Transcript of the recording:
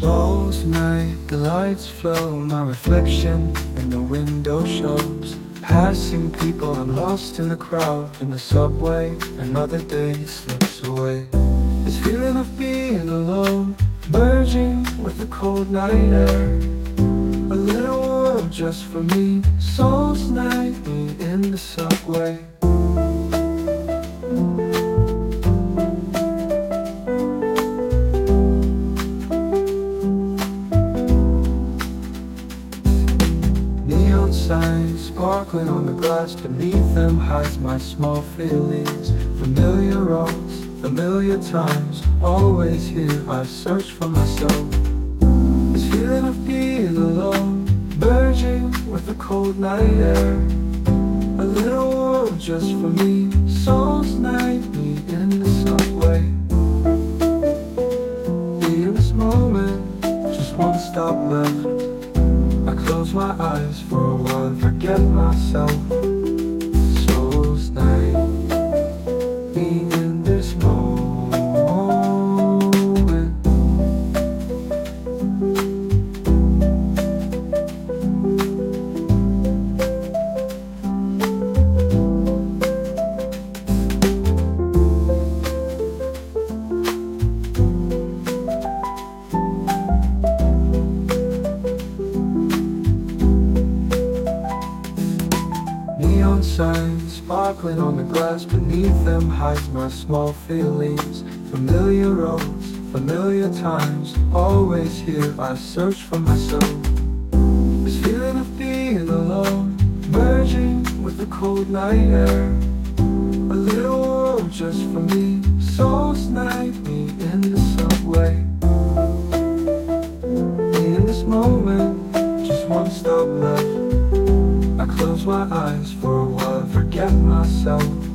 Slow tonight, the lights flow, my reflection in the window shows. Passing people, I'm lost in the crowd, in the subway, another day slips away. This feeling of being alone, merging with the cold night air. A little world just for me, souls nightly in the subway. Neon signs sparkling on the glass, beneath them hides my small feelings. Familiar roads, familiar times, always here I search for myself. This feeling of being alone, merging with the cold night air. A little world just for me, souls nightly in the subway. In this moment, just one stop left. I close my eyes for a while and forget myself. Souls nightly in this moment. Neon signs sparkling on the glass, beneath them hides my small feelings. Familiar roads, familiar times, always here I search for myself. This feeling of being alone, merging with the cold night air. A little world just for me, souls nightly in the subway. In this moment, just one stop left. I close my eyes for a while, forget myself.